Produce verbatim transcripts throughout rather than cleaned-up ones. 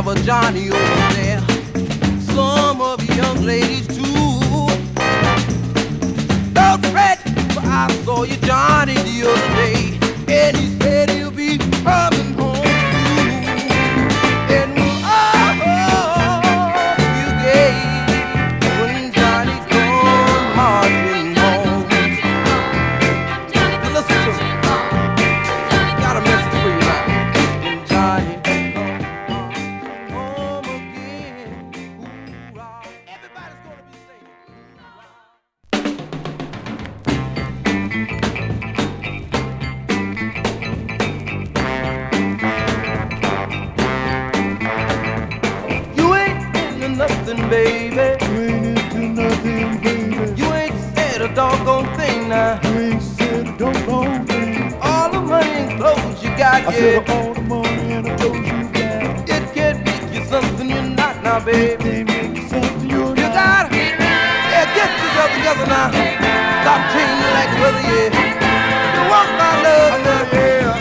have a Johnny over there. Some of you young ladies too. Don't fret, for I saw you Johnny the other day, and he said he'll be coming home soon. And we'll all feel gay when Johnny comes marching home. Now listen to me. Got a message for you now. When Johnny comes home again, hoorah. Everybody's gonna be singing. You ain't into nothing, baby. You ain't into nothing, baby. You ain't said a doggone thing now. You ain't said a doggone thing. All the money and clothes you got, I yeah. said all the money and the clothes you got. It can't make you something you're not now, baby. Can't make you something you're You not. gotta, yeah, get yourself together now. Stop changing like the weather, yeah. You want my love, love, yeah,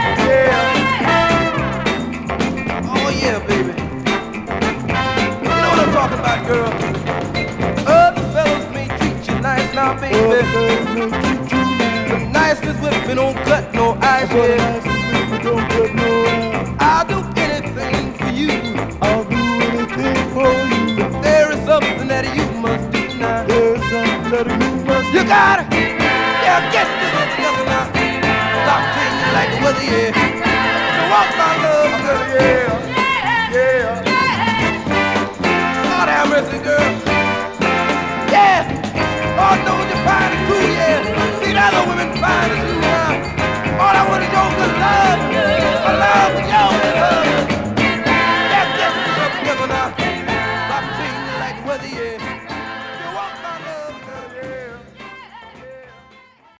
yeah. Oh yeah, baby. You know what I'm talking about, girl. Other fellas may treat you nice now, Oh, baby. baby, treat you The nice. niceness with me don't cut no ice, But yeah. nice is we don't put no out. I'll do anything for you. I'll do anything for you. There is something that you must do now. There's something that you must You gotta, yeah, get yourself together now. Stop changing like the weather, yeah.